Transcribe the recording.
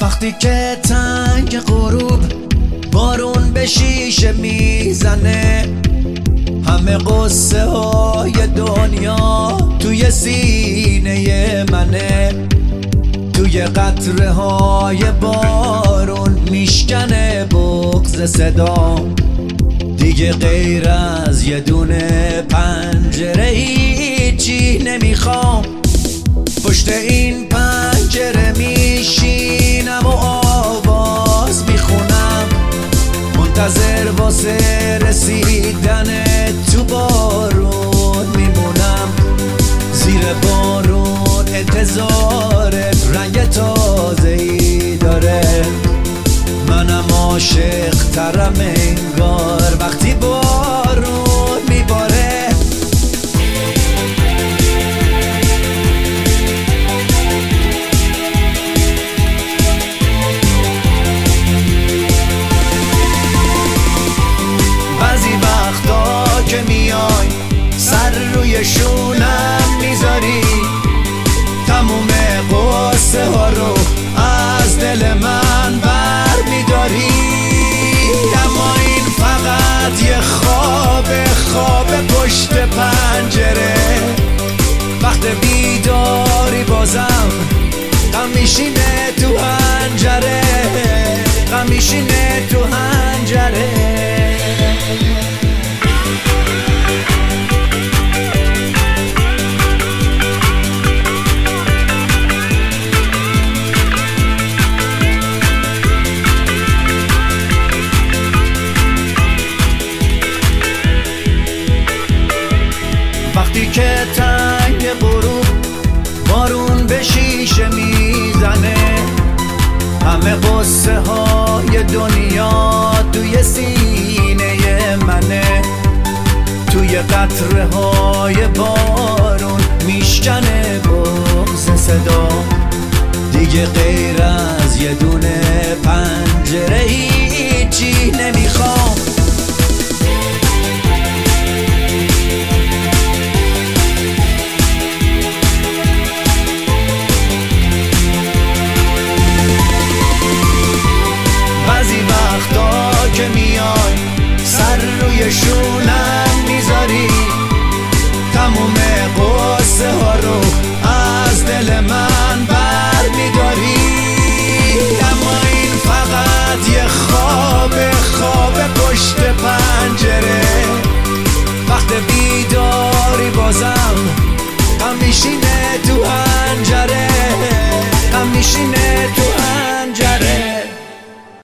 وقتی که تنگ غروب بارون به شیشه میزنه، همه قصه های دنیا توی سینه منه. توی قطره های بارون میشکنه بغض صدا، دیگه غیر از یه دونه پنجره هیچی نمیخوام. پشت این پنجره میشینم و آواز میخونم، منتظر واسه رسیدن تو بارون میمونم. زیر بارون انتظارت رنگ تازه‌ای داره، منم عاشق ترم انگار وقتی بارون میباره. بعضی وقتا که میای سر روی شونم میذاری، تموم قصه ها رو از دل من بر میداری. اما این فقط یه خواب پشت پنجره، وقت بیداری بازم غم میشینه تو حنجره، غم میشینه تو حنجره. وقتی که تنگ غروب بارون به شیشه میزنه، همه قصه های دنیا توی سینه منه. توی قطره های بارون میشکنه بغض صدا، دیگه غیر از یه دونه پنجره هیچی نمیخوام. وقتا که میای سر روی شونم میذاری، تموم قصه ها رو از دل من بر میداری. اما این فقط یه خواب پشت پنجره، وقت بیداری بازم غم میشینه تو حنجره، غم میشینه